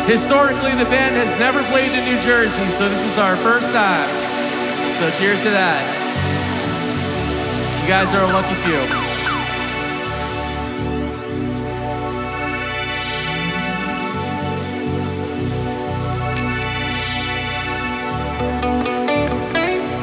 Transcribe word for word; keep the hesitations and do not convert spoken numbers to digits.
Historically, the band has never played in New Jersey, so this is our first time. So cheers to that. You guys are a lucky few.